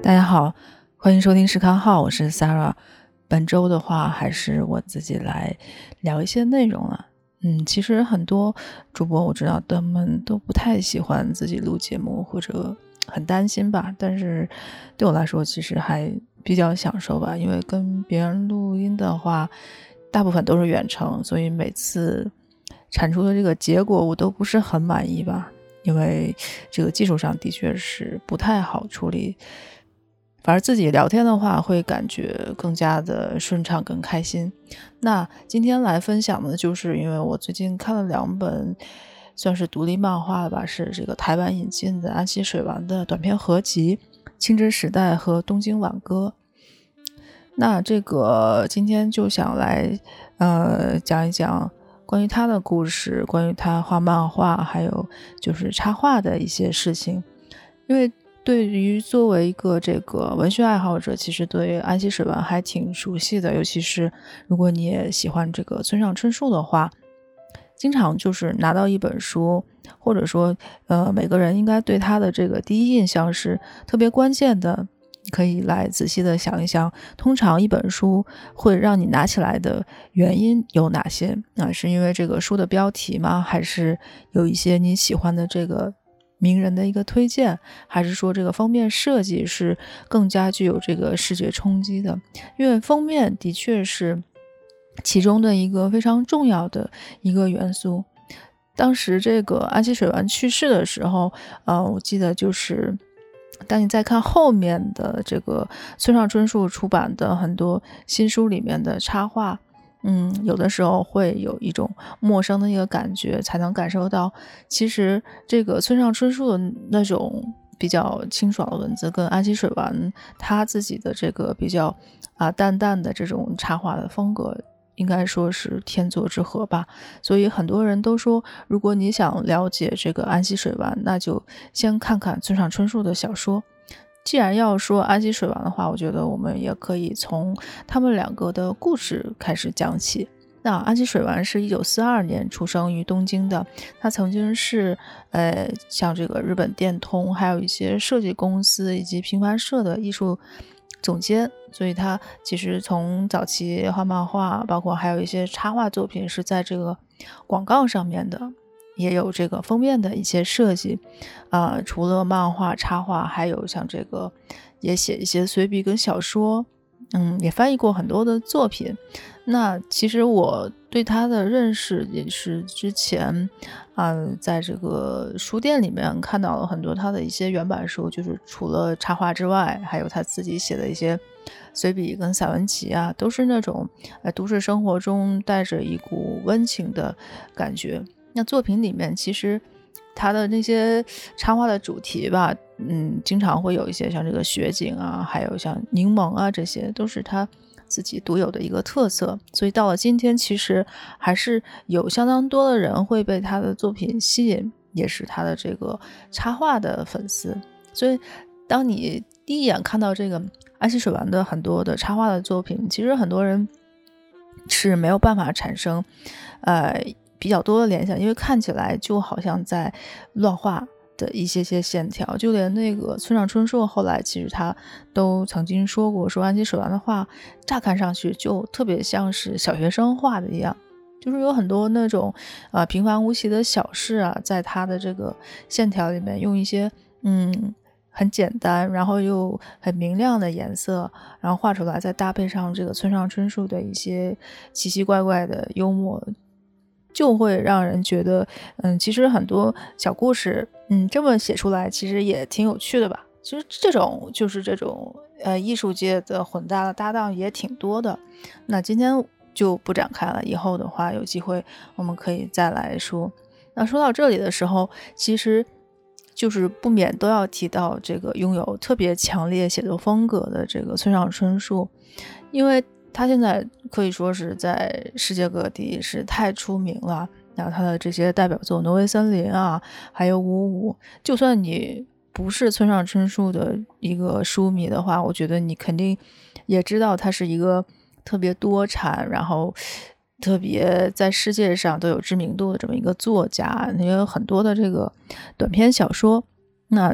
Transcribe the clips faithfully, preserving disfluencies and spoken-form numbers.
大家好，欢迎收听时刊号，我是 Sarah。本周的话，还是我自己来聊一些内容了。嗯，其实很多主播我知道他们都不太喜欢自己录节目，或者很担心吧。但是对我来说，其实还比较享受吧，因为跟别人录音的话，大部分都是远程，所以每次产出的这个结果我都不是很满意吧。因为这个技术上的确是不太好处理，反而自己聊天的话会感觉更加的顺畅更开心。那今天来分享的就是因为我最近看了两本算是独立漫画吧，是这个台湾引进的安溪水丸的短篇合集《青之时代》和《东京挽歌》。那这个今天就想来呃讲一讲关于他的故事，关于他画漫画，还有就是插画的一些事情。因为对于作为一个这个文学爱好者，其实对安溪水丸还挺熟悉的，尤其是如果你也喜欢这个村上春树的话，经常就是拿到一本书，或者说呃每个人应该对他的这个第一印象是特别关键的，可以来仔细的想一想，通常一本书会让你拿起来的原因有哪些？啊，是因为这个书的标题吗？还是有一些你喜欢的这个名人的一个推荐？还是说这个封面设计是更加具有这个视觉冲击的？因为封面的确是其中的一个非常重要的一个元素。当时这个安溪水丸去世的时候，呃，我记得就是当你再看后面的这个村上春树出版的很多新书里面的插画，嗯，有的时候会有一种陌生的一个感觉，才能感受到其实这个村上春树的那种比较清爽的文字跟安溪水丸他自己的这个比较啊淡淡的这种插画的风格应该说是天作之合吧。所以很多人都说，如果你想了解这个安溪水丸，那就先看看村上春树的小说。既然要说安溪水丸的话，我觉得我们也可以从他们两个的故事开始讲起。那安溪水丸是一九四二年出生于东京的，他曾经是呃像这个日本电通还有一些设计公司以及平凡社的艺术总监，所以他其实从早期画漫画，包括还有一些插画作品是在这个广告上面的，也有这个封面的一些设计啊、呃，除了漫画插画，还有像这个也写一些随笔跟小说，嗯，也翻译过很多的作品。那其实我对他的认识也是之前啊、呃，在这个书店里面看到了很多他的一些原版书，就是除了插画之外，还有他自己写的一些随笔跟散文集啊，都是那种呃都市生活中带着一股温情的感觉。那作品里面其实他的那些插画的主题吧，嗯，经常会有一些像这个雪景啊，还有像柠檬啊，这些都是他自己独有的一个特色。所以到了今天，其实还是有相当多的人会被他的作品吸引，也是他的这个插画的粉丝。所以当你第一眼看到这个安溪水丸的很多的插画的作品，其实很多人是没有办法产生呃比较多的联想，因为看起来就好像在乱画的一些些线条。就连那个村上春树后来其实他都曾经说过，说安溪水丸的画乍看上去就特别像是小学生画的一样，就是有很多那种呃平凡无奇的小事啊，在他的这个线条里面用一些嗯很简单然后又很明亮的颜色，然后画出来，再搭配上这个村上春树的一些奇奇怪怪的幽默，就会让人觉得嗯，其实很多小故事嗯这么写出来其实也挺有趣的吧。其实这种就是这种呃艺术界的混搭的搭档也挺多的。那今天就不展开了，以后的话有机会我们可以再来说。那说到这里的时候，其实就是不免都要提到这个拥有特别强烈写作风格的这个村上春树，因为他现在可以说是在世界各地是太出名了。然后他的这些代表作《挪威森林》啊，还有《五五》，就算你不是村上春树的一个书迷的话，我觉得你肯定也知道他是一个特别多产，然后特别在世界上都有知名度的这么一个作家。也有很多的这个短篇小说。那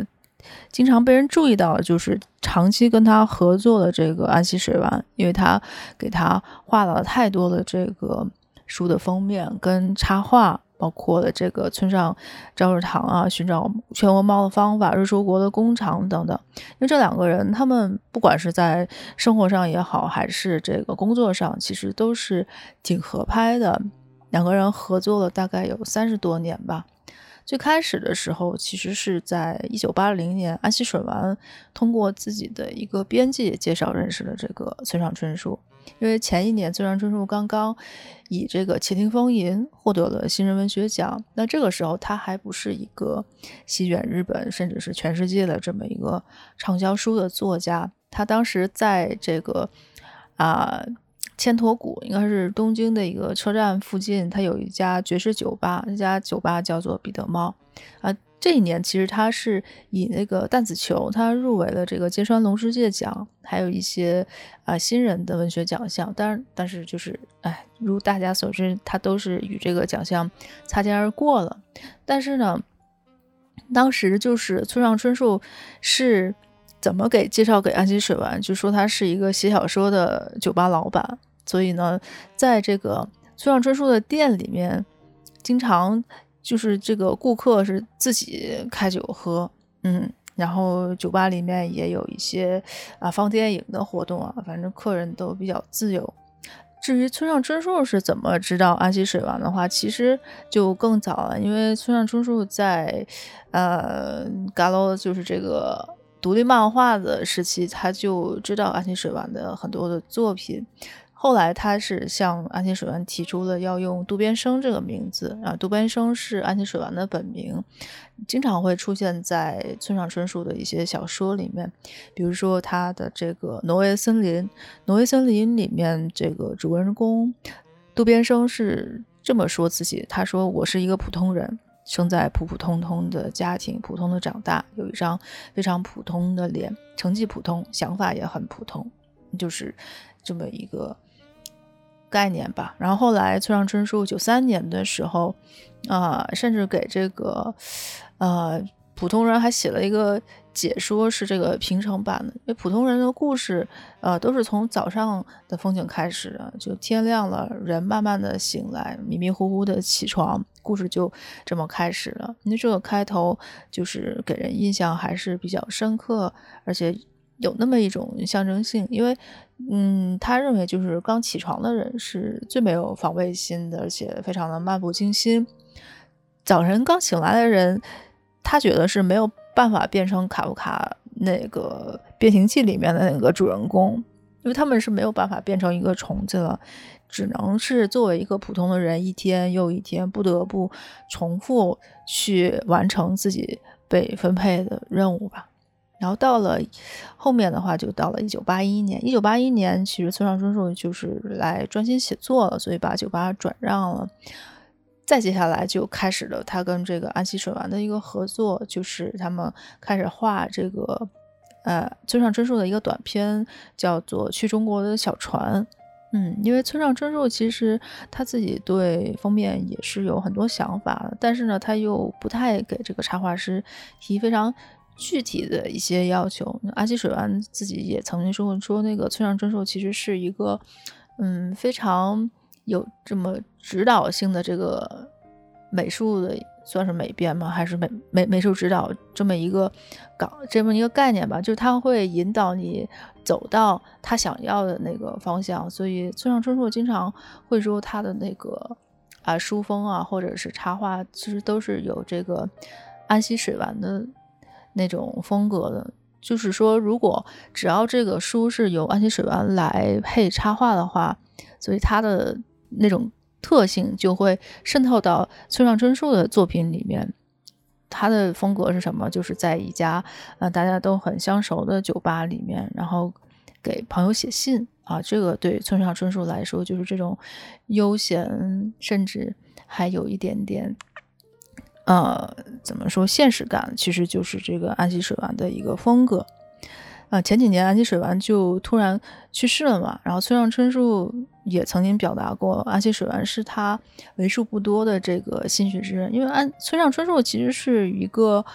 经常被人注意到，就是长期跟他合作的这个安溪水丸，因为他给他画了太多的这个书的封面跟插画，包括了这个村上朝日堂啊，寻找全文猫的方法，日出国的工厂等等。因为这两个人他们不管是在生活上也好，还是这个工作上，其实都是挺合拍的，两个人合作了大概有三十多年吧。最开始的时候其实是在一九八零年，安溪水丸通过自己的一个编辑介绍认识了这个村上春树。因为前一年村上春树刚刚以这个《窃听风吟》获得了新人文学奖，那这个时候他还不是一个席卷日本甚至是全世界的这么一个畅销书的作家。他当时在这个啊、呃、千驼谷，应该是东京的一个车站附近，他有一家爵士酒吧，这家酒吧叫做彼得猫啊。这一年其实他是以那个弹子球，他入围了这个芥川龙之介奖，还有一些啊、呃、新人的文学奖项。当然，但是就是哎，如大家所知，他都是与这个奖项擦肩而过了。但是呢，当时就是村上春树是怎么给介绍给安溪水丸，就说他是一个写小说的酒吧老板，所以呢，在这个村上春树的店里面，经常就是这个顾客是自己开酒喝，嗯，然后酒吧里面也有一些啊放电影的活动啊，反正客人都比较自由。至于村上春树是怎么知道安溪水丸的话，其实就更早了，因为村上春树在呃嘎喽就是这个独立漫画的时期，他就知道安溪水丸的很多的作品。后来他是向安溪水丸提出了要用渡边生这个名字啊，渡边生是安溪水丸的本名，经常会出现在村上春树的一些小说里面，比如说他的这个挪威森林，挪威森林里面这个主人公渡边生是这么说自己，他说我是一个普通人，生在普普通通的家庭，普通的长大，有一张非常普通的脸，成绩普通，想法也很普通，就是这么一个概念吧。然后后来村上春树九三年的时候啊、呃，甚至给这个呃普通人还写了一个解说，是这个平成版的。因为普通人的故事呃都是从早上的风景开始的，就天亮了，人慢慢的醒来，迷迷糊糊的起床，故事就这么开始了。那这个开头就是给人印象还是比较深刻，而且有那么一种象征性。因为嗯，他认为就是刚起床的人是最没有防备心的，而且非常的漫不经心。早晨刚醒来的人，他觉得是没有办法变成卡夫卡那个变形记里面的那个主人公，因为他们是没有办法变成一个虫子了，只能是作为一个普通的人，一天又一天不得不重复去完成自己被分配的任务吧。然后到了后面的话，就到了一九八一年。一九八一年，其实村上春树就是来专心写作了，所以把酒吧转让了。再接下来就开始了他跟这个安溪水丸的一个合作，就是他们开始画这个呃村上春树的一个短片，叫做《去中国的小船》。嗯，因为村上春树其实他自己对封面也是有很多想法的，但是呢，他又不太给这个插画师提非常具体的一些要求。安溪水丸自己也曾经说过，说那个村上春树其实是一个嗯非常有这么指导性的这个美术的，算是美编吗？还是美美美术指导这么一个岗这么一个概念吧？就是他会引导你走到他想要的那个方向。所以村上春树经常会说他的那个啊书风啊，或者是插画，其实都是有这个安溪水丸的那种风格的。就是说，如果只要这个书是由安溪水丸来配插画的话，所以它的那种特性就会渗透到村上春树的作品里面。他的风格是什么？就是在一家呃大家都很相熟的酒吧里面，然后给朋友写信啊，这个对村上春树来说就是这种悠闲，甚至还有一点点呃怎么说现实感，其实就是这个安溪水丸的一个风格。呃，前几年安溪水丸就突然去世了嘛，然后村上春树也曾经表达过，安溪水丸是他为数不多的这个心血之人。因为安村上春树其实是一个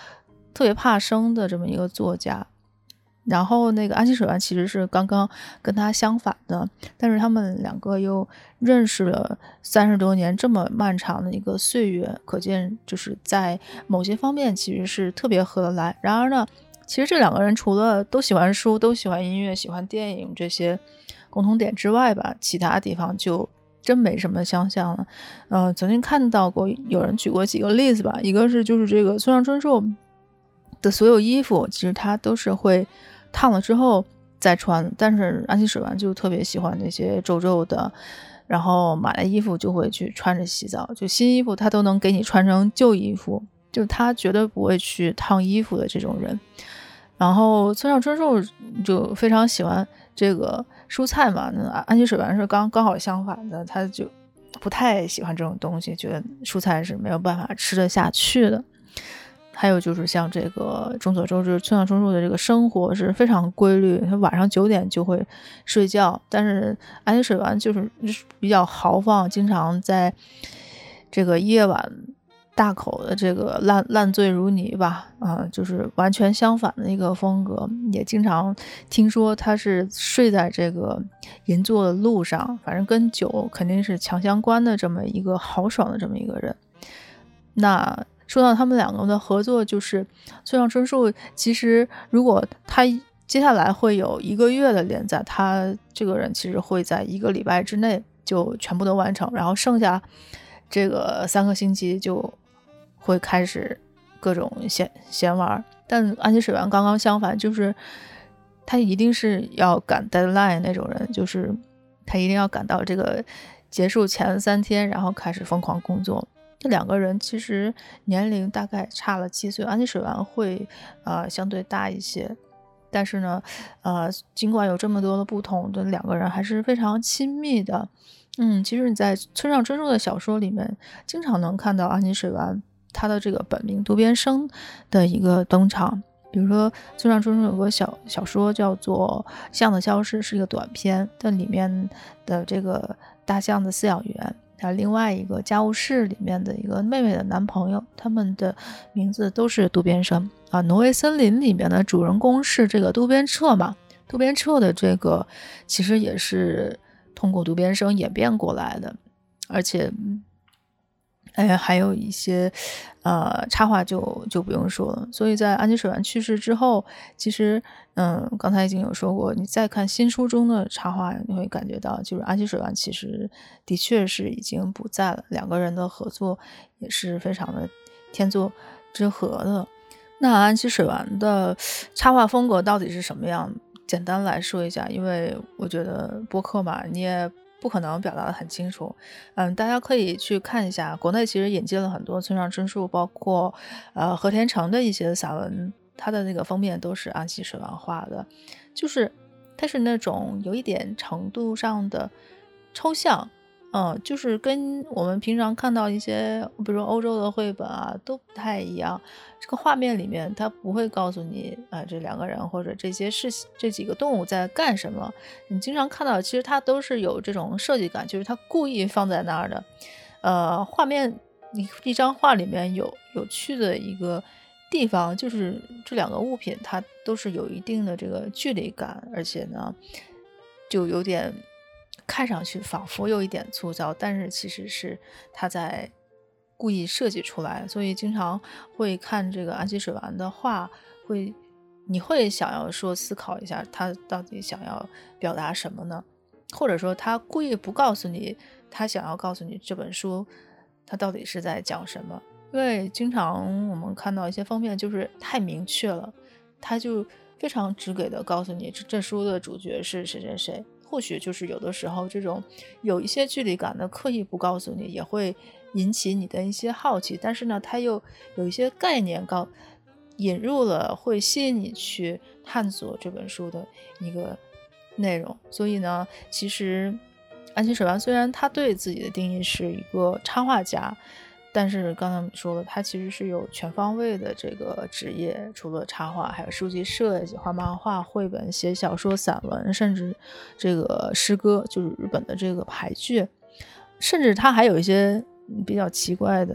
特别怕生的这么一个作家。然后那个安西水丸其实是刚刚跟他相反的，但是他们两个又认识了三十多年这么漫长的一个岁月，可见就是在某些方面其实是特别合得来。然而呢，其实这两个人除了都喜欢书、都喜欢音乐、喜欢电影这些共同点之外吧，其他地方就真没什么相像了。呃，曾经看到过有人举过几个例子吧，一个是就是这个村上春树的所有衣服，其实他都是会烫了之后再穿，但是安西水丸就特别喜欢那些皱皱的，然后买了衣服就会去穿着洗澡，就新衣服他都能给你穿成旧衣服，就他绝对不会去烫衣服的这种人。然后村上春树就非常喜欢这个蔬菜嘛，那安西水丸是刚刚好相反的，他就不太喜欢这种东西，觉得蔬菜是没有办法吃得下去的。还有就是像这个众所周知，村上春树的这个生活是非常规律，他晚上九点就会睡觉，但是安西水丸就是比较豪放，经常在这个夜晚大口的这个烂烂醉如泥吧，啊、呃，就是完全相反的一个风格。也经常听说他是睡在这个银座的路上，反正跟酒肯定是强相关的这么一个豪爽的这么一个人。那说到他们两个的合作，就是村上春树其实如果他接下来会有一个月的连载，他这个人其实会在一个礼拜之内就全部都完成，然后剩下这个三个星期就会开始各种闲闲玩。但安西水丸刚刚相反，就是他一定是要赶 deadline 那种人，就是他一定要赶到这个结束前三天，然后开始疯狂工作。这两个人其实年龄大概差了七岁，安西水丸会呃相对大一些，但是呢，呃，尽管有这么多的不同，这两个人还是非常亲密的。嗯，其实你在村上春树的小说里面，经常能看到安西水丸他的这个本名渡边升的一个登场。比如说村上春树有个小小说叫做《象的消失》，是一个短篇，但里面的这个大象的饲养员，还有另外一个家务事里面的一个妹妹的男朋友，他们的名字都是渡边升啊。挪威森林里面的主人公是这个渡边彻嘛，渡边彻的这个其实也是通过渡边升演变过来的，而且哎，还有一些呃插画就就不用说了。所以在安西水丸去世之后，其实嗯，刚才已经有说过，你再看新书中的插画，你会感觉到就是安西水丸其实的确是已经不在了，两个人的合作也是非常的天作之合的。那安西水丸的插画风格到底是什么样？简单来说一下，因为我觉得播客嘛，你也不可能表达的很清楚。嗯，大家可以去看一下，国内其实引进了很多村上春树，包括呃和田成的一些散文，他的那个封面都是安西水丸画的，就是它是那种有一点程度上的抽象。嗯，就是跟我们平常看到一些，比如说欧洲的绘本啊，都不太一样。这个画面里面，它不会告诉你啊、呃，这两个人或者这些事情、这几个动物在干什么。你经常看到，其实它都是有这种设计感，就是它故意放在那儿的。呃，画面一一张画里面有有趣的一个地方，就是这两个物品它都是有一定的这个距离感，而且呢，就有点。看上去仿佛有一点粗糙，但是其实是他在故意设计出来，所以经常会看这个安西水丸的画，会你会想要说思考一下他到底想要表达什么呢？或者说他故意不告诉你他想要告诉你这本书他到底是在讲什么。因为经常我们看到一些封面就是太明确了，他就非常直给的告诉你这这书的主角是谁谁谁。或许就是有的时候这种有一些距离感的刻意不告诉你，也会引起你的一些好奇，但是呢它又有一些概念告引入了，会吸引你去探索这本书的一个内容。所以呢其实安西水丸虽然他对自己的定义是一个插画家，但是刚才说了，他其实是有全方位的这个职业，除了插画还有书籍设计、画漫画、绘本、写小说、散文，甚至这个诗歌，就是日本的这个俳句，甚至他还有一些比较奇怪的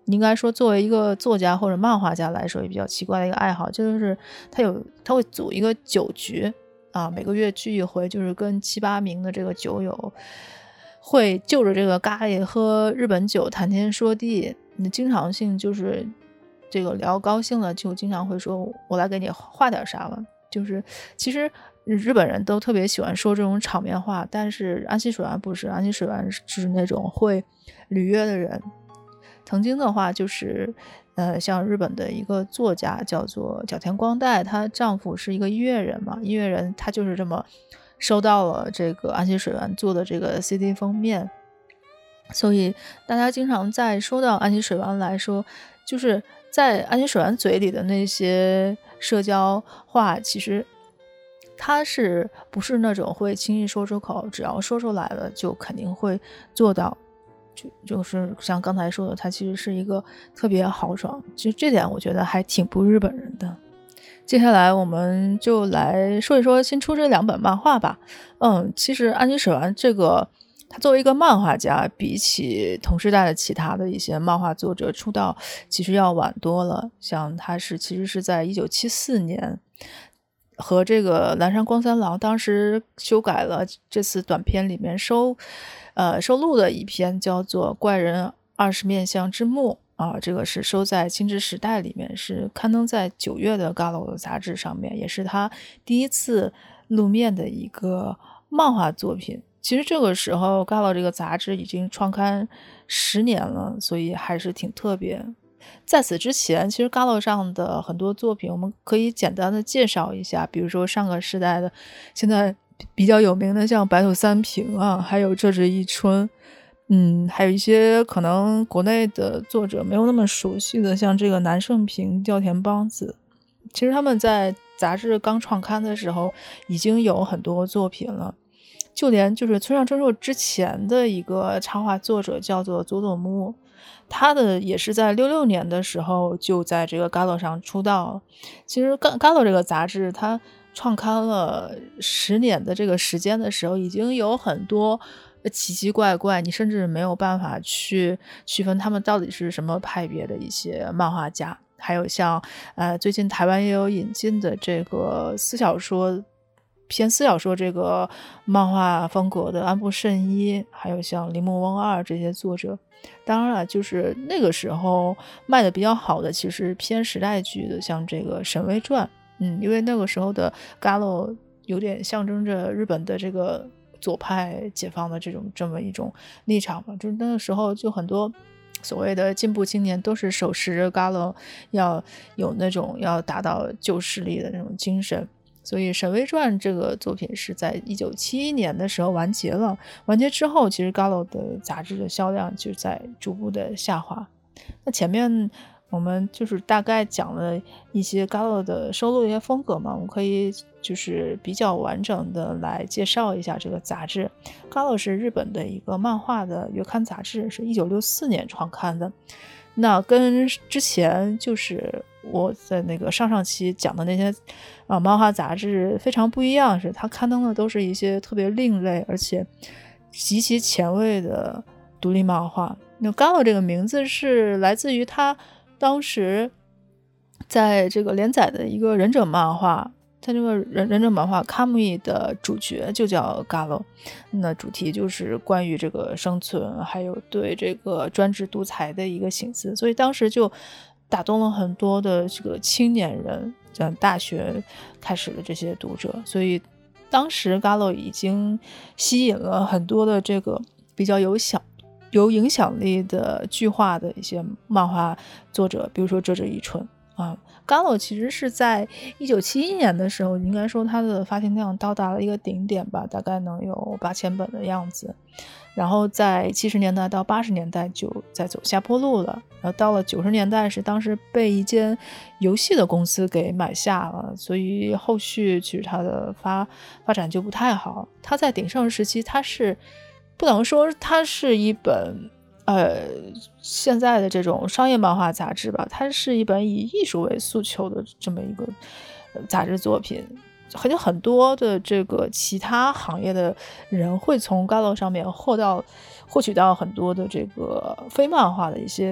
应该说作为一个作家或者漫画家来说也比较奇怪的一个爱好，就是他有他会组一个酒局啊，每个月聚一回，就是跟七八名的这个酒友会就着这个咖喱喝日本酒谈天说地，你经常性就是这个聊高兴了，就经常会说我来给你画点啥吧。就是其实日本人都特别喜欢说这种场面话，但是安西水丸不是，安西水丸是那种会履约的人。曾经的话就是呃，像日本的一个作家叫做角田光代，她丈夫是一个音乐人嘛，音乐人他就是这么收到了这个安西水丸做的这个 C D 封面，所以大家经常在说到安西水丸来说，就是在安西水丸嘴里的那些社交话，其实他是不是那种会轻易说出口，只要说出来了就肯定会做到，就就是像刚才说的，他其实是一个特别豪爽，就这点我觉得还挺不日本人的。接下来我们就来说一说新出这两本漫画吧。嗯，其实安西水丸这个他作为一个漫画家，比起同时代的其他的一些漫画作者出道其实要晚多了。像他是其实是在一九七四年和这个蓝山光三郎当时修改了这次短片里面收呃收录的一篇叫做《怪人二十面相之墓》啊，这个是收在《青之时代》里面，是刊登在九月的 Galo 的杂志上面，也是他第一次露面的一个漫画作品。其实这个时候 Galo 这个杂志已经创刊十年了，所以还是挺特别。在此之前，其实 Galo 上的很多作品我们可以简单的介绍一下，比如说上个时代的现在比较有名的像白土三平啊，还有这只一春，嗯，还有一些可能国内的作者没有那么熟悉的，像这个南盛平、钓田邦子。其实他们在杂志刚创刊的时候已经有很多作品了，就连就是村上春树之前的一个插画作者叫做佐佐木，他的也是在六六年的时候就在这个 Galo 上出道了。其实 Galo 这个杂志它创刊了十年的这个时间的时候，已经有很多奇奇怪怪你甚至没有办法去区分他们到底是什么派别的一些漫画家。还有像呃最近台湾也有引进的这个私小说偏私小说这个漫画风格的安部慎一，还有像铃木翁二这些作者。当然了，就是那个时候卖的比较好的其实偏时代剧的，像这个神威传，嗯，因为那个时候的 Galo 有点象征着日本的这个左派解放的这种这么一种立场嘛，就是那个时候就很多所谓的进步青年都是手持着 Galo 要有那种要达到旧势力的那种精神。所以《神威传》这个作品是在一九七一年的时候完结了，完结之后其实 Galo 的杂志的销量就在逐步的下滑。那前面我们就是大概讲了一些 Galo 的收录一些风格嘛，我们可以就是比较完整的来介绍一下这个杂志。Galo 是日本的一个漫画的月刊杂志，是一九六四年创刊的。那跟之前就是我在那个上上期讲的那些啊漫画杂志非常不一样，是它刊登的都是一些特别另类而且极其前卫的独立漫画。那 Galo 这个名字是来自于他当时在这个连载的一个忍者漫画，他这个忍忍者漫画 Kamui 的主角就叫 Galo， 那主题就是关于这个生存还有对这个专制独裁的一个省思，所以当时就打动了很多的这个青年人，像大学开始的这些读者，所以当时 Galo 已经吸引了很多的这个比较有想有影响力的剧化的一些漫画作者，比如说这只一春啊。Galo 其实是在一九七一年的时候，应该说它的发行量到达了一个顶点吧，大概能有八千本的样子。然后在七十年代到八十年代就在走下坡路了，然后到了九十年代是当时被一间游戏的公司给买下了，所以后续其实它的发发展就不太好。它在鼎盛时期，它是不能说它是一本呃，现在的这种商业漫画杂志吧，它是一本以艺术为诉求的这么一个杂志作品。很有很多的这个其他行业的人会从 Galo 上面获到获取到很多的这个非漫画的一些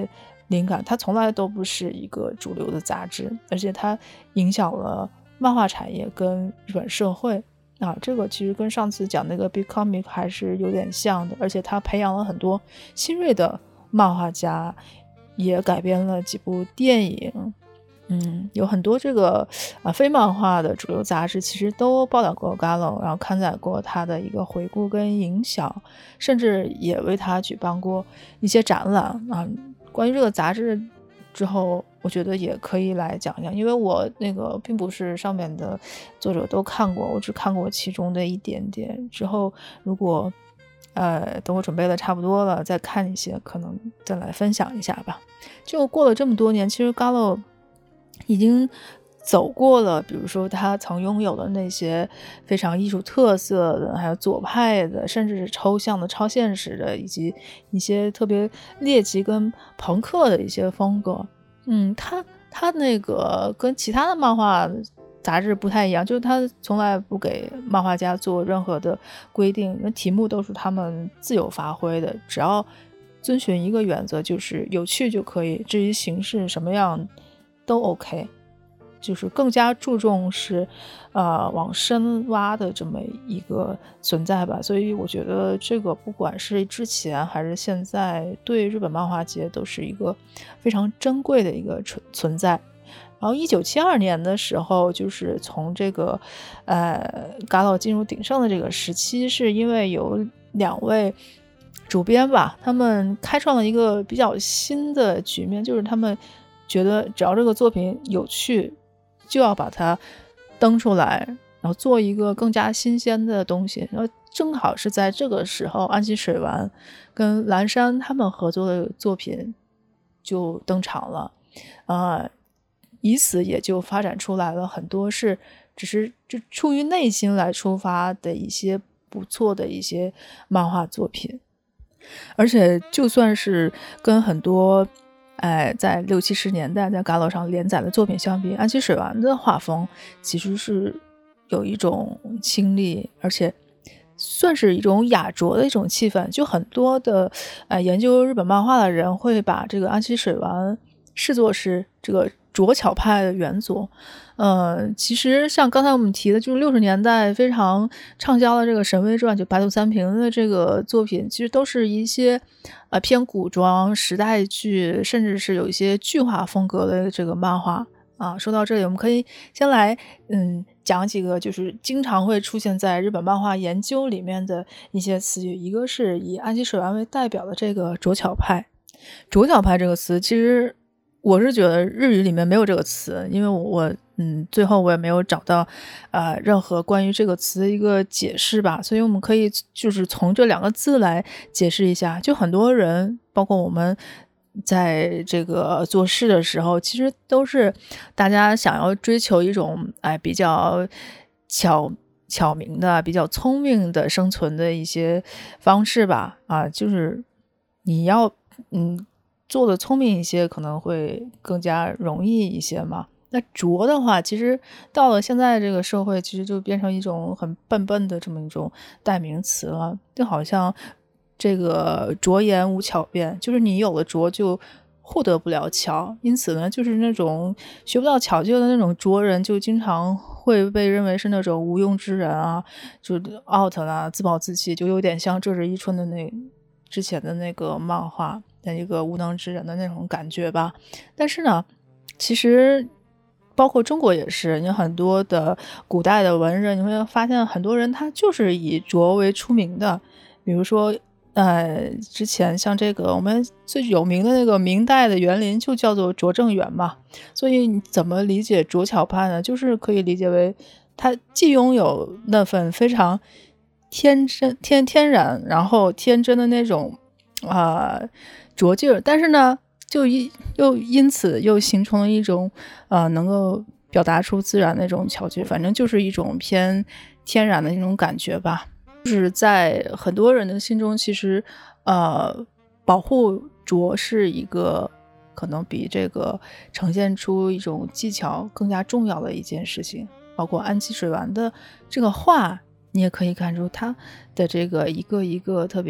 灵感，它从来都不是一个主流的杂志，而且它影响了漫画产业跟日本社会啊，这个其实跟上次讲那个 Big Comic 还是有点像的，而且它培养了很多新锐的漫画家，也改编了几部电影。嗯，有很多这个啊非漫画的主流杂志其实都报道过 Gallo， 然后刊载过他的一个回顾跟影响，甚至也为他举办过一些展览啊。关于这个杂志之后我觉得也可以来讲讲，因为我那个并不是上面的作者都看过，我只看过其中的一点点，之后如果呃等我准备的差不多了再看一些，可能再来分享一下吧。就过了这么多年，其实 Gallo已经走过了比如说他曾拥有的那些非常艺术特色的，还有左派的，甚至是抽象的超现实的，以及一些特别猎奇跟朋克的一些风格。嗯，他他那个跟其他的漫画杂志不太一样，就是他从来不给漫画家做任何的规定，那题目都是他们自由发挥的，只要遵循一个原则，就是有趣就可以，至于形式什么样都 OK， 就是更加注重是呃往深挖的这么一个存在吧。所以我觉得这个不管是之前还是现在，对日本漫画界都是一个非常珍贵的一个存在。然后一九七二年的时候，就是从这个呃 Gallo 进入鼎盛的这个时期，是因为有两位主编吧，他们开创了一个比较新的局面，就是他们觉得只要这个作品有趣，就要把它登出来，然后做一个更加新鲜的东西。然后正好是在这个时候，安吉水丸跟蓝山他们合作的作品就登场了，呃，以此也就发展出来了很多是只是就出于内心来出发的一些不错的一些漫画作品。而且就算是跟很多哎，在六七十年代在 Gallo 上连载的作品相比，安琪水丸的画风其实是有一种清丽，而且算是一种雅拙的一种气氛。就很多的呃研究日本漫画的人会把这个安琪水丸视作是这个拙巧派的原作。呃，其实像刚才我们提的，就是六十年代非常畅销的这个《神威传》，就白土三平的这个作品，其实都是一些呃偏古装、时代剧，甚至是有一些剧化风格的这个漫画啊。说到这里，我们可以先来嗯讲几个就是经常会出现在日本漫画研究里面的一些词语。一个是以安吉水丸为代表的这个拙巧派。拙巧派这个词，其实我是觉得日语里面没有这个词，因为我我嗯最后我也没有找到呃任何关于这个词的一个解释吧，所以我们可以就是从这两个字来解释一下。就很多人包括我们在这个做事的时候，其实都是大家想要追求一种哎比较巧巧明的比较聪明的生存的一些方式吧。啊，就是你要嗯做的聪明一些，可能会更加容易一些嘛。那拙的话，其实到了现在这个社会，其实就变成一种很笨笨的这么一种代名词了。就好像这个拙言无巧辩，就是你有了拙就获得不了巧，因此呢，就是那种学不到巧劲的那种拙人，就经常会被认为是那种无庸之人啊，就 out 啦，自暴自弃，就有点像这是伊春的那之前的那个漫画的一个无能之人的那种感觉吧。但是呢，其实包括中国也是，有很多的古代的文人，你会发现很多人他就是以拙为出名的。比如说呃，之前像这个我们最有名的那个明代的园林就叫做拙政园嘛，所以你怎么理解拙巧派呢？就是可以理解为他既拥有那份非常天真天天然然后天真的那种啊、呃、拙劲儿，但是呢就一又因此又形成了一种呃能够表达出自然的那种巧劲，反正就是一种偏天然的那种感觉吧。就是在很多人的心中，其实呃保护拙是一个可能比这个呈现出一种技巧更加重要的一件事情。包括安琪水丸的这个画，你也可以看出他的这个一个一个特别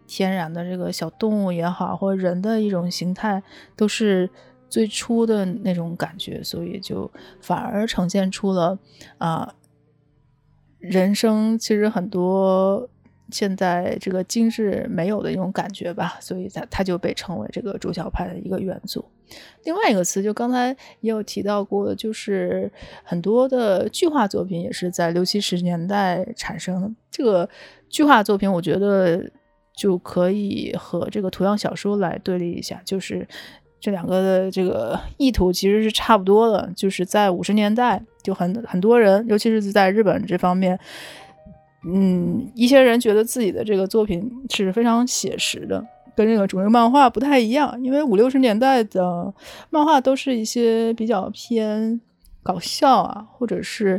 天然的这个小动物也好，或者人的一种形态，都是最初的那种感觉，所以就反而呈现出了啊、呃，人生其实很多现在这个精致没有的一种感觉吧，所以它它就被称为这个主小派的一个元素。另外一个词就刚才也有提到过，就是很多的剧化作品也是在六七十年代产生的。这个剧化作品我觉得就可以和这个图像小说来对立一下，就是这两个的这个意图其实是差不多的，就是在五十年代就很很多人，尤其是在日本这方面，嗯，一些人觉得自己的这个作品是非常写实的，跟这个主流漫画不太一样，因为五六十年代的漫画都是一些比较偏搞笑啊，或者是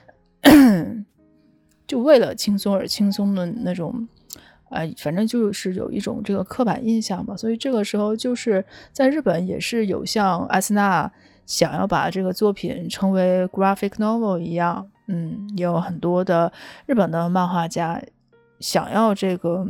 就为了轻松而轻松的那种，呃，反正就是有一种这个刻板印象吧。所以这个时候就是在日本也是有像阿斯纳想要把这个作品称为 graphic novel 一样，嗯，也有很多的日本的漫画家想要这个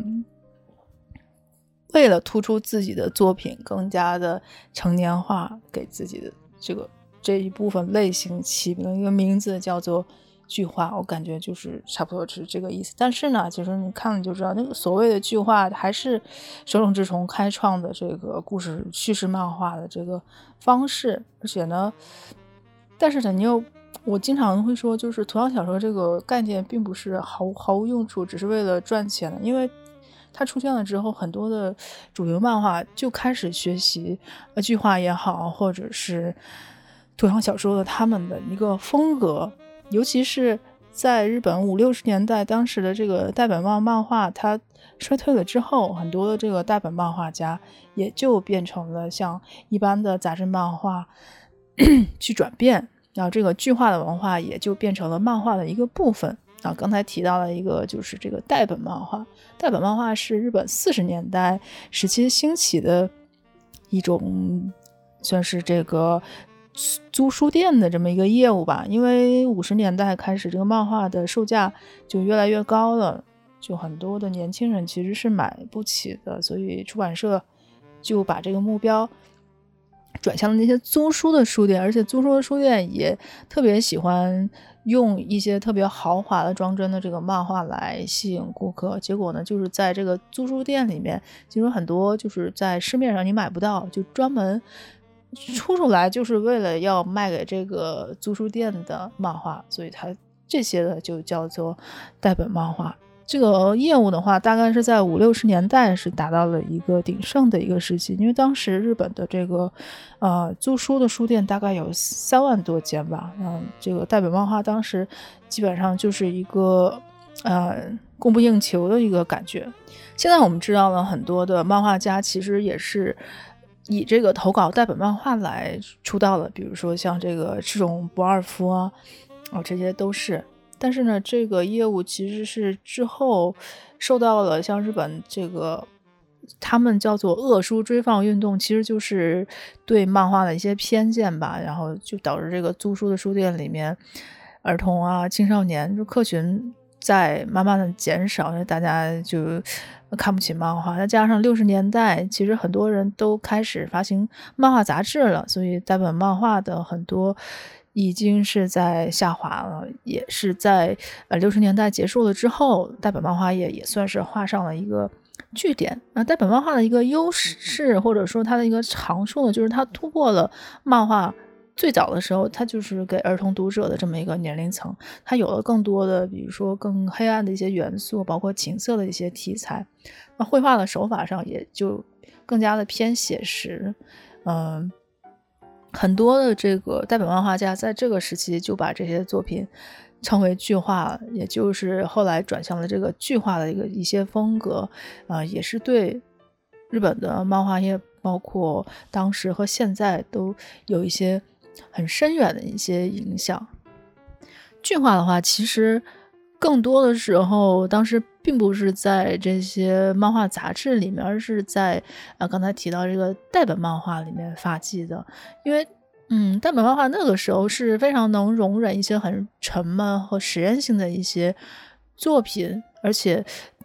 为了突出自己的作品更加的成年化，给自己的这个这一部分类型起了一个名字叫做剧化，我感觉就是差不多是这个意思。但是呢，其实你看了就知道，那个所谓的剧化还是手冢治虫开创的这个故事叙事漫画的这个方式。而且呢，但是呢，你又我经常会说，就是图像小说这个概念并不是毫毫无用处，只是为了赚钱的，因为它出现了之后，很多的主流漫画就开始学习呃剧化也好，或者是图像小说的他们的一个风格。尤其是在日本五六十年代，当时的这个代本漫漫画它衰退了之后，很多的这个代本漫画家也就变成了像一般的杂志漫画去转变，然后这个剧化的文化也就变成了漫画的一个部分。啊，刚才提到了一个就是这个代本漫画，代本漫画是日本四十年代时期兴起的一种算是这个租书店的这么一个业务吧。因为五十年代开始这个漫画的售价就越来越高了，就很多的年轻人其实是买不起的，所以出版社就把这个目标转向了那些租书的书店，而且租书的书店也特别喜欢用一些特别豪华的装帧的这个漫画来吸引顾客。结果呢，就是在这个租书店里面，其实很多就是在市面上你买不到，就专门出出来就是为了要卖给这个租书店的漫画，所以它这些的就叫做代本漫画。这个业务的话，大概是在五六十年代是达到了一个鼎盛的一个时期，因为当时日本的这个呃租书的书店大概有三万多间吧，嗯，这个代本漫画当时基本上就是一个呃供不应求的一个感觉。现在我们知道了很多的漫画家其实也是以这个投稿代本漫画来出道的，比如说像这个赤冢不二夫啊，哦，这些都是。但是呢，这个业务其实是之后受到了像日本这个他们叫做恶书追放运动，其实就是对漫画的一些偏见吧，然后就导致这个租书的书店里面儿童啊青少年就客群在慢慢的减少，因为大家就看不起漫画。再加上六十年代其实很多人都开始发行漫画杂志了，所以代本漫画的很多已经是在下滑了，也是在呃六十年代结束了之后，代本漫画业也算是画上了一个句点。那代本漫画的一个优势或者说它的一个长处呢，就是它突破了漫画最早的时候它就是给儿童读者的这么一个年龄层，它有了更多的比如说更黑暗的一些元素，包括情色的一些题材。那绘画的手法上也就更加的偏写实，嗯。很多的这个代本漫画家在这个时期就把这些作品称为剧化，也就是后来转向了这个剧化的一个一些风格，呃，也是对日本的漫画业包括当时和现在都有一些很深远的一些影响。剧化的话其实更多的时候当时并不是在这些漫画杂志里面，而是在呃刚才提到这个代本漫画里面发迹的。因为嗯，代本漫画那个时候是非常能容忍一些很沉闷和实验性的一些作品，而且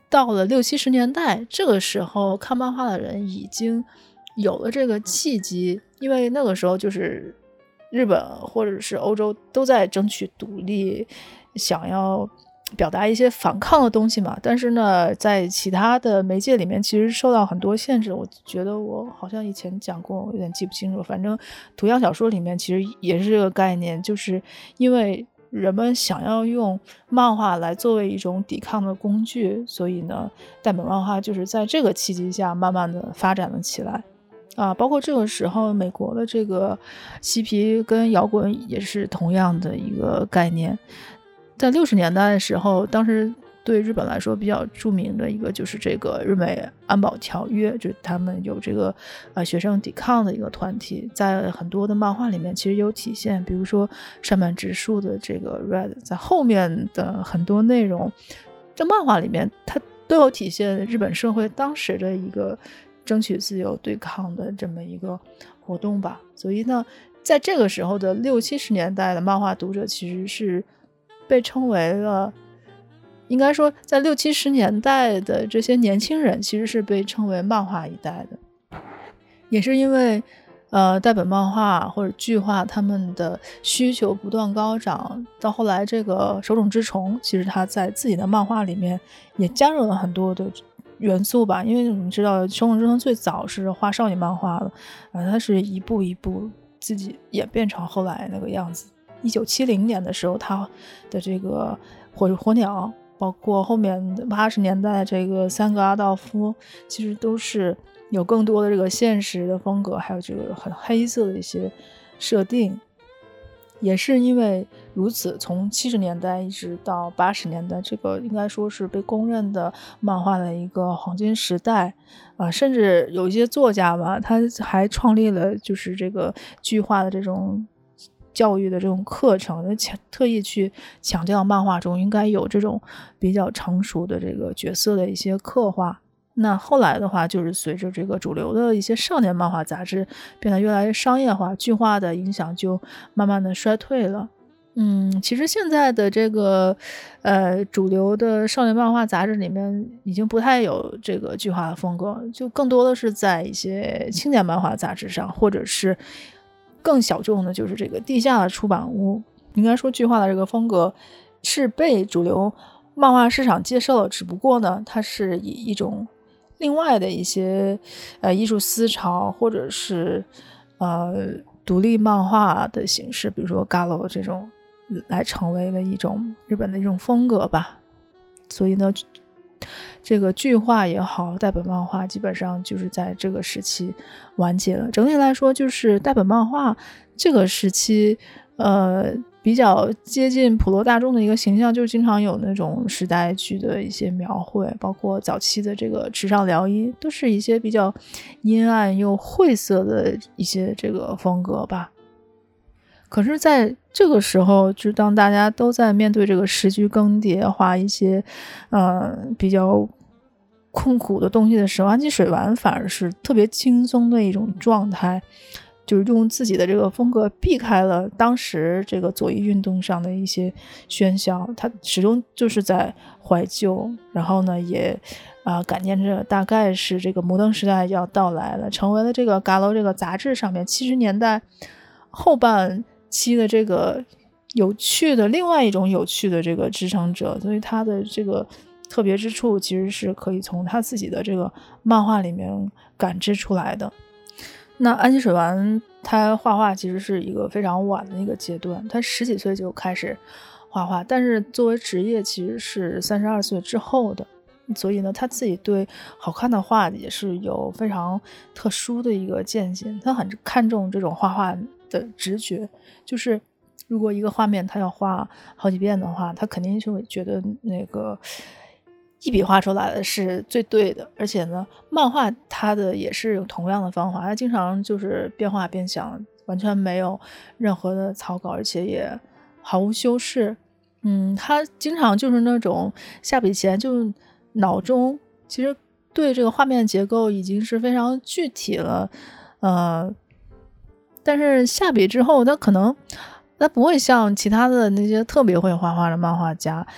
到了六七十年代，这个时候看漫画的人已经有了这个契机，因为那个时候就是日本或者是欧洲都在争取独立，想要表达一些反抗的东西嘛。但是呢，在其他的媒介里面其实受到很多限制。我觉得我好像以前讲过，我有点记不清楚。反正图像小说里面其实也是这个概念，就是因为人们想要用漫画来作为一种抵抗的工具，所以呢，代本漫画就是在这个契机下慢慢的发展了起来。啊，包括这个时候美国的这个嬉皮跟摇滚也是同样的一个概念。在六十年代的时候，当时对日本来说比较著名的一个就是这个日美安保条约，就他们有这个呃学生抵抗的一个团体，在很多的漫画里面其实有体现，比如说山本直树的这个 Red， 在后面的很多内容，这漫画里面它都有体现日本社会当时的一个争取自由对抗的这么一个活动吧。所以呢，在这个时候的六七十年代的漫画读者其实是被称为了，应该说在六七十年代的这些年轻人其实是被称为漫画一代的。也是因为呃，代本漫画或者剧画他们的需求不断高涨，到后来这个手冢治虫其实他在自己的漫画里面也加入了很多的元素吧。因为我们知道手冢治虫最早是画少女漫画的，呃，他是一步一步自己演变成后来那个样子。一九七零年的时候，他的这个火火鸟，包括后面八十年代这个三个阿道夫，其实都是有更多的这个现实的风格，还有这个很黑色的一些设定。也是因为如此，从七十年代一直到八十年代，这个应该说是被公认的漫画的一个黄金时代啊、呃，甚至有一些作家嘛，他还创立了就是这个剧画的这种教育的这种课程，特意去强调漫画中应该有这种比较成熟的这个角色的一些刻画。那后来的话，就是随着这个主流的一些少年漫画杂志变得越来越商业化，剧化的影响就慢慢的衰退了。嗯，其实现在的这个呃主流的少年漫画杂志里面已经不太有这个剧化的风格，就更多的是在一些青年漫画杂志上，或者是更小众的就是这个地下的出版物。应该说剧化的这个风格是被主流漫画市场接受了，只不过呢它是以一种另外的一些呃艺术思潮或者是呃独立漫画的形式，比如说 Galo 这种来成为了一种日本的一种风格吧。所以呢这个剧化也好，代本漫画基本上就是在这个时期完结了。整体来说，就是代本漫画这个时期呃比较接近普罗大众的一个形象，就是经常有那种时代剧的一些描绘，包括早期的这个池上辽一，都是一些比较阴暗又晦涩的一些这个风格吧。可是在这个时候，就当大家都在面对这个时局更迭，画一些呃比较困苦的东西的时候，安吉水丸反而是特别轻松的一种状态，就是用自己的这个风格避开了当时这个左翼运动上的一些喧嚣，他始终就是在怀旧，然后呢也啊、呃、感念着大概是这个摩登时代要到来了，成为了这个 Galo 这个杂志上面七十年代后半期的这个有趣的另外一种有趣的这个支撑者。所以他的这个特别之处其实是可以从他自己的这个漫画里面感知出来的。那安吉水丸他画画其实是一个非常晚的一个阶段，他十几岁就开始画画，但是作为职业其实是三十二岁之后的，所以呢他自己对好看的画也是有非常特殊的一个见解，他很看重这种画画的直觉，就是如果一个画面他要画好几遍的话，他肯定就会觉得那个一笔画出来的是最对的。而且呢漫画它的也是有同样的方法，它经常就是边画边想，完全没有任何的草稿，而且也毫无修饰。嗯，他经常就是那种下笔前就脑中其实对这个画面结构已经是非常具体了，呃，但是下笔之后他可能他不会像其他的那些特别会画画的漫画家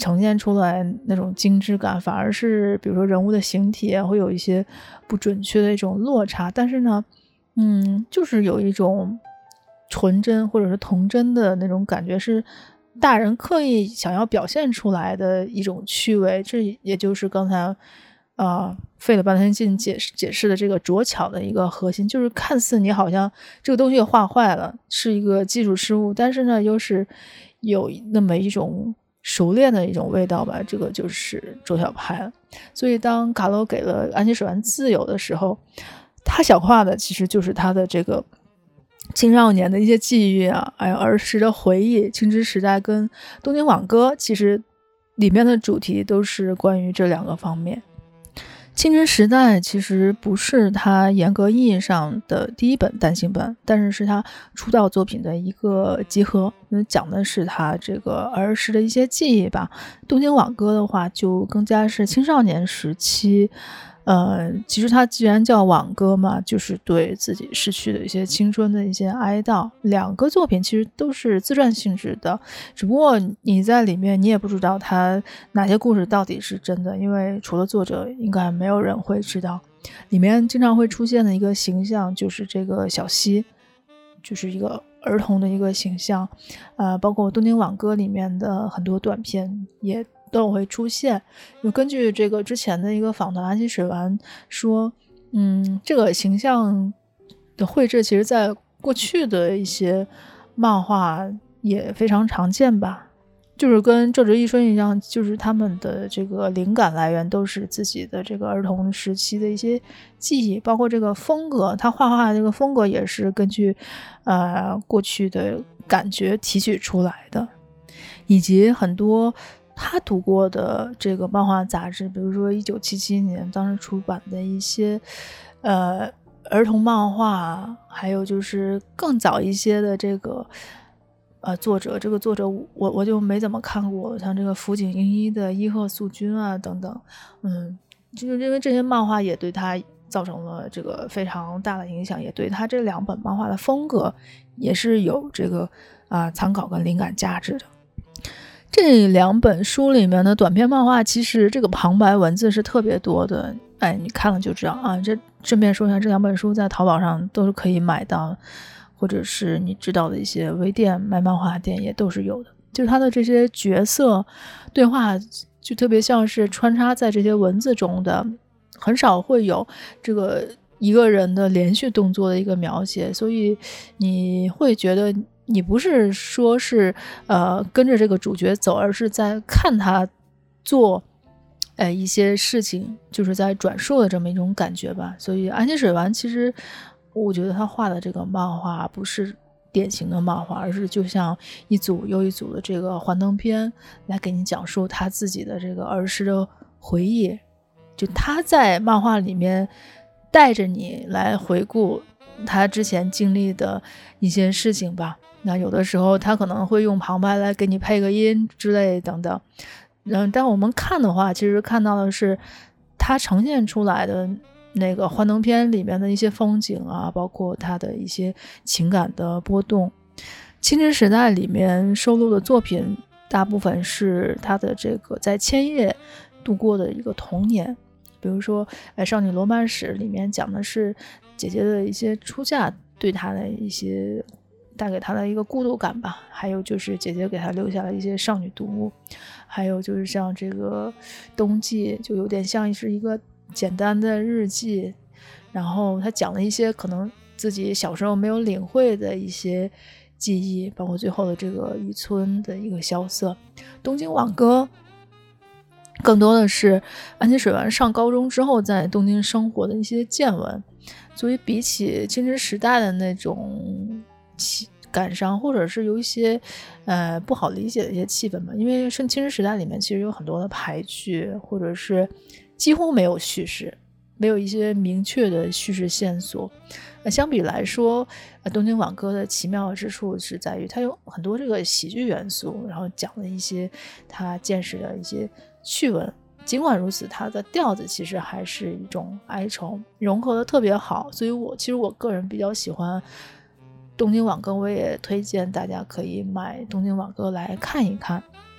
呈现出来那种精致感，反而是比如说人物的形体会有一些不准确的一种落差，但是呢嗯，就是有一种纯真或者是童真的那种感觉，是大人刻意想要表现出来的一种趣味，这也就是刚才呃费了半天劲解释解释的这个拙巧的一个核心，就是看似你好像这个东西画坏了，是一个技术失误，但是呢又是有那么一种熟练的一种味道吧，这个就是拙巧派了。所以当卡罗给了安琪水丸自由的时候，他想画的其实就是他的这个青少年的一些际遇啊，还有儿时的回忆，青之时代跟东京挽歌其实里面的主题都是关于这两个方面。青之时代其实不是他严格意义上的第一本单行本，但是是他出道作品的一个集合，讲的是他这个儿时的一些记忆吧。东京挽歌的话就更加是青少年时期，呃，其实他既然叫挽歌嘛，就是对自己逝去的一些青春的一些哀悼。两个作品其实都是自传性质的，只不过你在里面你也不知道他哪些故事到底是真的，因为除了作者应该没有人会知道。里面经常会出现的一个形象就是这个小希，就是一个儿童的一个形象，呃，包括东京挽歌里面的很多短片也都会出现。就根据这个之前的一个访谈，安琪水丸说嗯，这个形象的绘制其实在过去的一些漫画也非常常见吧，就是跟这折一生一样，就是他们的这个灵感来源都是自己的这个儿童时期的一些记忆，包括这个风格，他画画的这个风格也是根据呃过去的感觉提取出来的，以及很多他读过的这个漫画杂志，比如说一九七七年当时出版的一些呃儿童漫画，还有就是更早一些的这个呃作者，这个作者我我就没怎么看过，像这个福井英一的伊贺素君啊等等，嗯，就是因为这些漫画也对他造成了这个非常大的影响，也对他这两本漫画的风格也是有这个啊、呃、参考跟灵感价值的。这两本书里面的短篇漫画，其实这个旁白文字是特别多的，哎，你看了就知道啊。这顺便说一下，这两本书在淘宝上都是可以买到，或者是你知道的一些微店卖漫画店也都是有的。就是它的这些角色对话，就特别像是穿插在这些文字中的，很少会有这个一个人的连续动作的一个描写，所以你会觉得你不是说是呃跟着这个主角走，而是在看他做呃一些事情，就是在转述的这么一种感觉吧。所以安琪水丸其实我觉得他画的这个漫画不是典型的漫画，而是就像一组又一组的这个幻灯片来给你讲述他自己的这个儿时的回忆，就他在漫画里面带着你来回顾他之前经历的一些事情吧。那有的时候他可能会用旁白来给你配个音之类等等，嗯，但我们看的话，其实看到的是他呈现出来的那个幻灯片里面的一些风景啊，包括他的一些情感的波动。青之时代里面收录的作品大部分是他的这个在千叶度过的一个童年，比如说《少女罗曼史》里面讲的是姐姐的一些出嫁对她的一些带给她的一个孤独感吧，还有就是姐姐给她留下了一些少女读物，还有就是像这个冬季就有点像是一个简单的日记，然后她讲了一些可能自己小时候没有领会的一些记忆，包括最后的这个渔村的一个萧瑟。东京挽歌更多的是安琪水丸上高中之后在东京生活的一些见闻，所以比起青之时代的那种感伤，或者是有一些呃不好理解的一些气氛吧，因为青之时代里面其实有很多的排句，或者是几乎没有叙事，没有一些明确的叙事线索。呃、相比来说，呃、东京挽歌的奇妙之处是在于它有很多这个喜剧元素，然后讲了一些他见识的一些趣闻。尽管如此，它的调子其实还是一种哀愁，融合的特别好，所以我其实我个人比较喜欢东京挽歌，我也推荐大家可以买东京挽歌来看一看。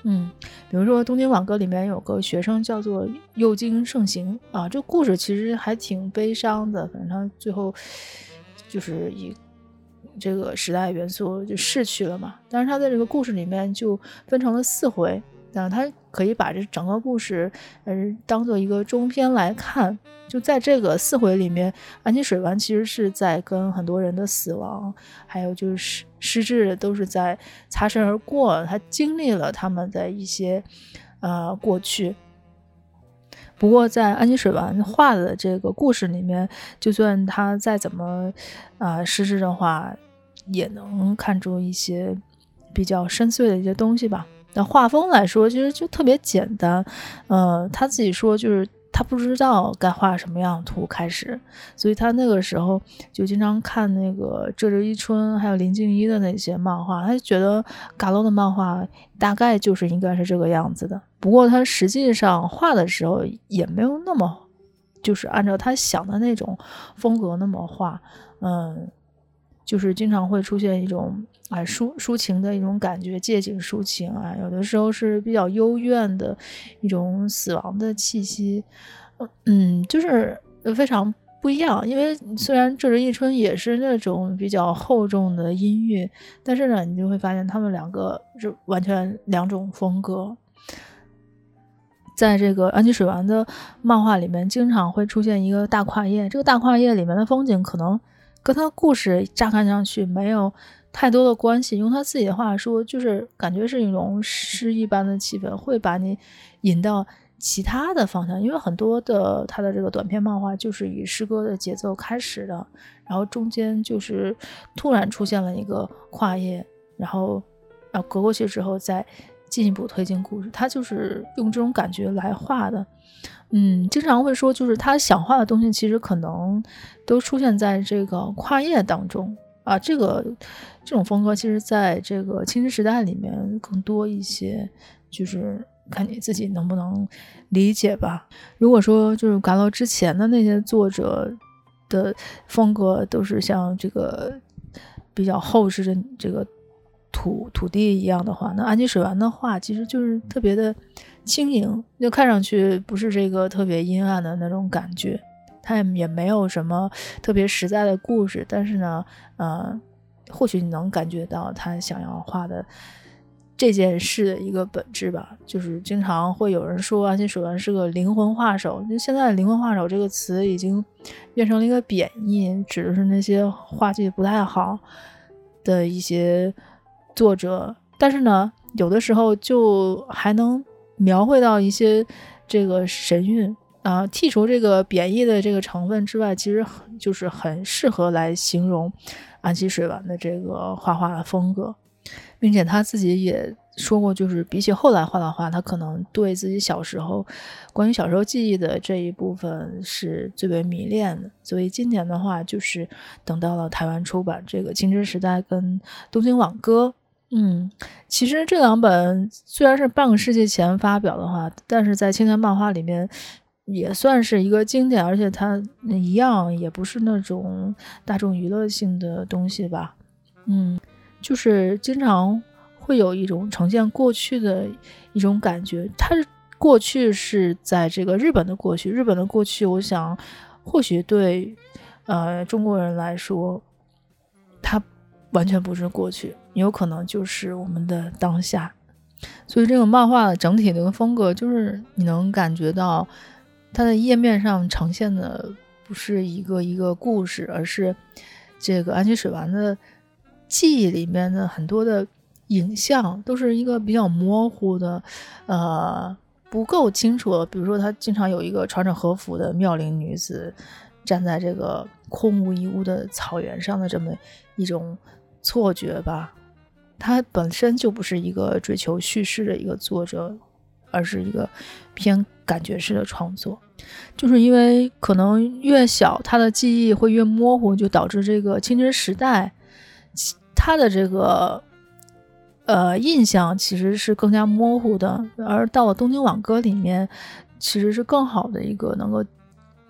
嗯，比如说《东京挽歌》里面有个学生叫做右京盛行啊，这故事其实还挺悲伤的，反正他最后就是以这个时代元素就逝去了嘛。但是他在这个故事里面就分成了四回，那他可以把这整个故事呃当做一个中篇来看。就在这个四回里面，安吉水丸其实是在跟很多人的死亡还有就是失智都是在擦身而过，他经历了他们的一些呃过去。不过在安吉水丸画的这个故事里面，就算他再怎么呃失智的话，也能看出一些比较深邃的一些东西吧。那画风来说其实就特别简单，呃，他自己说就是他不知道该画什么样的图开始，所以他那个时候就经常看那个浙浙一春还有林静一的那些漫画，他就觉得嘎楼的漫画大概就是应该是这个样子的。不过他实际上画的时候也没有那么就是按照他想的那种风格那么画，嗯，就是经常会出现一种啊抒抒情的一种感觉，借景抒情啊，有的时候是比较幽怨的一种死亡的气息，嗯，就是非常不一样。因为虽然浙浙一春也是那种比较厚重的音乐，但是呢，你就会发现他们两个是完全两种风格。在这个安吉水丸的漫画里面，经常会出现一个大跨页，这个大跨页里面的风景可能跟他故事乍看上去没有太多的关系，用他自己的话说，就是感觉是一种诗一般的气氛，会把你引到其他的方向。因为很多的他的这个短篇漫画就是以诗歌的节奏开始的，然后中间就是突然出现了一个跨页，然后然后隔过去之后再进一步推进故事，他就是用这种感觉来画的。嗯，经常会说就是他想画的东西其实可能都出现在这个跨页当中啊，这个这种风格其实在这个青之时代里面更多一些，就是看你自己能不能理解吧。如果说就是嘎楼之前的那些作者的风格都是像这个比较厚实的这个土土地一样的话，那安吉水丸的画其实就是特别的轻盈，就看上去不是这个特别阴暗的那种感觉，它也没有什么特别实在的故事，但是呢呃，或许你能感觉到他想要画的这件事的一个本质吧。就是经常会有人说安吉水丸是个灵魂画手，就现在灵魂画手这个词已经变成了一个贬义，指的是那些画技不太好的一些作者，但是呢有的时候就还能描绘到一些这个神韵啊、呃，剔除这个贬义的这个成分之外，其实就是很适合来形容安吉水丸的这个画画的风格。并且他自己也说过，就是比起后来画的画，他可能对自己小时候关于小时候记忆的这一部分是最为迷恋的。所以今年的话就是等到了台湾出版这个《青之时代》跟《东京挽歌》。嗯，其实这两本虽然是半个世纪前发表的话，但是在青年漫画里面也算是一个经典，而且它一样也不是那种大众娱乐性的东西吧。嗯，就是经常会有一种呈现过去的一种感觉，它过去是在这个日本的过去，日本的过去我想或许对呃中国人来说它完全不是过去，有可能就是我们的当下。所以这个漫画的整体的风格就是你能感觉到它的页面上呈现的不是一个一个故事，而是这个安吉水丸的记忆里面的很多的影像都是一个比较模糊的呃，不够清楚。比如说他经常有一个穿着和服的妙龄女子站在这个空无一物的草原上的这么一种错觉吧。他本身就不是一个追求叙事的一个作者，而是一个偏感觉式的创作。就是因为可能越小他的记忆会越模糊，就导致这个青之时代他的这个呃印象其实是更加模糊的，而到了东京挽歌里面其实是更好的一个能够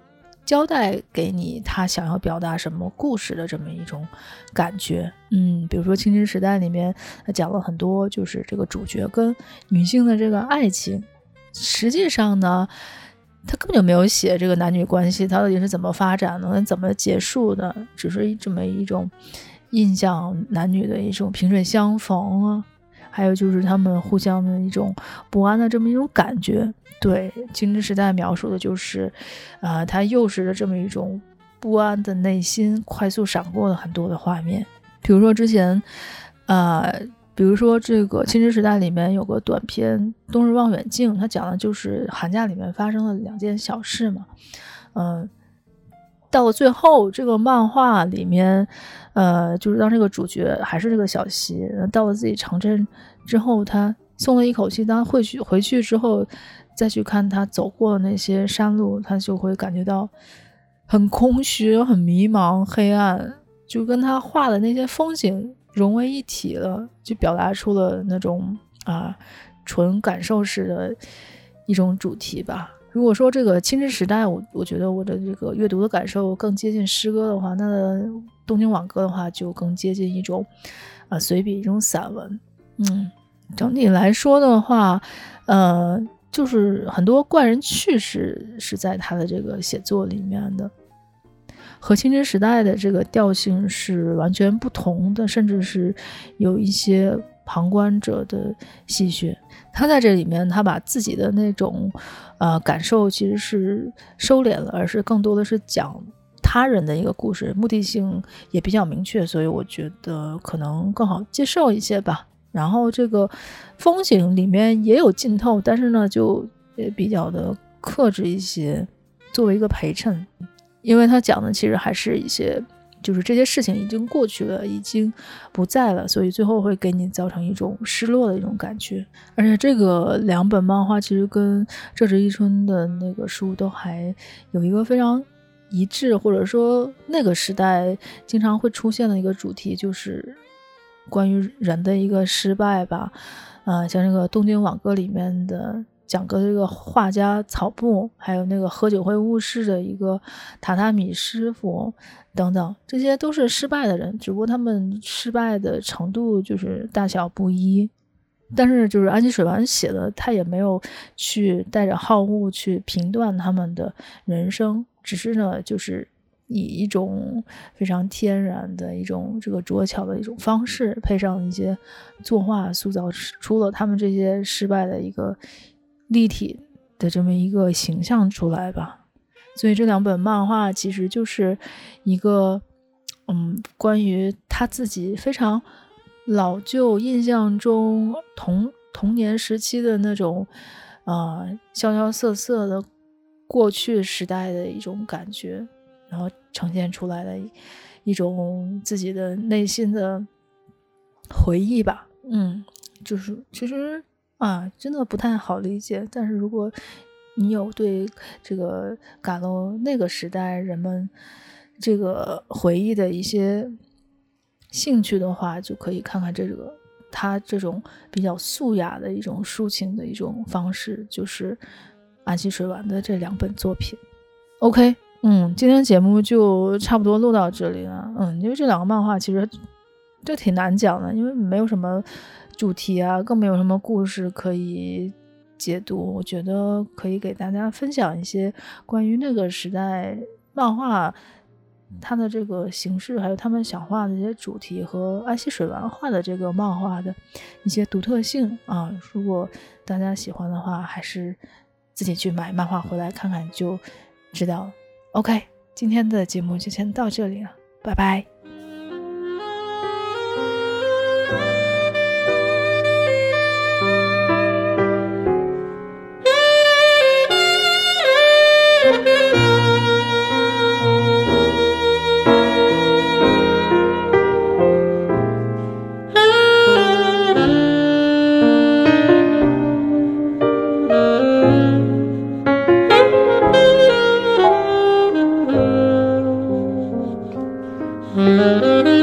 交代给你他想要表达什么故事的这么一种感觉。嗯，比如说《青春时代》里面他讲了很多就是这个主角跟女性的这个爱情，实际上呢他根本就没有写这个男女关系他到底是怎么发展的怎么结束的，只是这么一种印象男女的一种萍水相逢啊，还有就是他们互相的一种不安的这么一种感觉。对，青春时代描述的就是呃，他幼时的这么一种不安的内心快速闪过了很多的画面。比如说之前呃，比如说这个青春时代里面有个短片冬日望远镜，它讲的就是寒假里面发生了两件小事嘛。嗯、呃，到了最后这个漫画里面呃，就是当这个主角还是这个小溪到了自己城镇之后，他松了一口气，当回去回去之后再去看他走过的那些山路，他就会感觉到很空虚很迷茫黑暗，就跟他画的那些风景融为一体了，就表达出了那种啊纯感受式的一种主题吧。如果说这个青春时代我我觉得我的这个阅读的感受更接近诗歌的话，那东京挽歌的话就更接近一种啊随笔一种散文。嗯，整体来说的话呃就是很多怪人趣事是在他的这个写作里面的，和青春时代的这个调性是完全不同的，甚至是有一些旁观者的戏谑。他在这里面他把自己的那种呃感受其实是收敛了，而是更多的是讲他人的一个故事，目的性也比较明确，所以我觉得可能更好接受一些吧。然后这个风景里面也有浸透，但是呢就也比较的克制一些，作为一个陪衬，因为他讲的其实还是一些就是这些事情已经过去了，已经不在了，所以最后会给你造成一种失落的一种感觉。而且这个两本漫画其实跟这直一春的那个书都还有一个非常一致，或者说那个时代经常会出现的一个主题，就是关于人的一个失败吧。呃，像这个东京挽歌里面的讲个这个画家草布，还有那个喝酒会误事的一个榻榻米师傅等等，这些都是失败的人，只不过他们失败的程度就是大小不一。但是就是安吉水丸写的，他也没有去带着好恶去评断他们的人生，只是呢就是以一种非常天然的一种这个拙巧的一种方式，配上一些作画，塑造出了他们这些失败的一个立体的这么一个形象出来吧。所以这两本漫画其实就是一个嗯，关于他自己非常老旧印象中童童年时期的那种呃萧萧瑟瑟的过去时代的一种感觉，然后呈现出来的一种自己的内心的回忆吧。嗯，就是其实啊，真的不太好理解，但是如果你有对这个赶了那个时代人们这个回忆的一些兴趣的话，就可以看看这个他这种比较素雅的一种抒情的一种方式，就是安溪水丸的这两本作品。 OK， 嗯，今天节目就差不多录到这里了。嗯，因为这两个漫画其实就挺难讲的，因为没有什么主题啊，更没有什么故事可以解读。我觉得可以给大家分享一些关于那个时代漫画它的这个形式，还有他们想画的一些主题和安溪水丸画的这个漫画的一些独特性啊。如果大家喜欢的话，还是自己去买漫画回来看看就知道了。 OK， 今天的节目就先到这里了，拜拜。 Mm-hmm.